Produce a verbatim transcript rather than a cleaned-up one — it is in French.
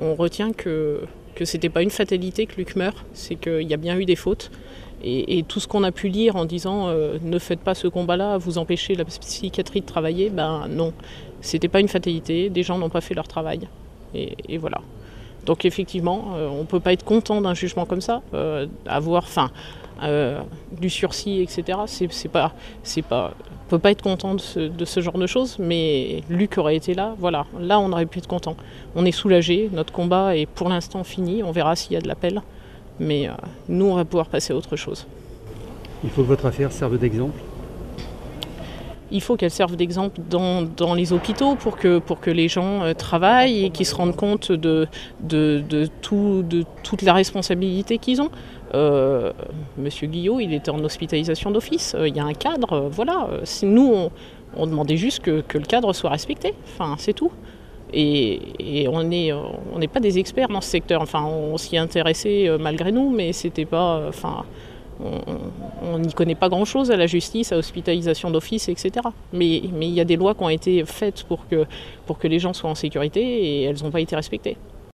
on retient que, que c'était pas une fatalité que Luc meure, c'est qu'il y a bien eu des fautes. Et, et tout ce qu'on a pu lire en disant euh, ne faites pas ce combat-là, vous empêchez la psychiatrie de travailler, ben non, c'était pas une fatalité, des gens n'ont pas fait leur travail. Et, et voilà. Donc effectivement, euh, on ne peut pas être content d'un jugement comme ça, euh, avoir, enfin, euh, du sursis, et cetera. C'est, c'est pas, c'est pas, on peut pas être content de ce, de ce genre de choses, mais Luc aurait été là, voilà, là on aurait pu être content. On est soulagé, notre combat est pour l'instant fini, on verra s'il y a de l'appel, mais euh, nous on va pouvoir passer à autre chose. Il faut que votre affaire serve d'exemple. Il faut qu'elle serve d'exemple dans, dans les hôpitaux pour que, pour que les gens euh, travaillent et qu'ils se rendent compte de, de, de, tout, de toute la responsabilité qu'ils ont. Euh, Monsieur Guillot, il était en hospitalisation d'office, euh, il y a un cadre, euh, voilà. C'est, nous, on, on demandait juste que, que le cadre soit respecté, enfin, c'est tout. Et, et on n'est on n'est pas des experts dans ce secteur, enfin, on s'y intéressait euh, malgré nous, mais c'était pas... Euh, enfin, on n'y connaît pas grand-chose à la justice, à l'hospitalisation d'office, et cetera. Mais, mais il y a des lois qui ont été faites pour que, pour que les gens soient en sécurité et elles n'ont pas été respectées.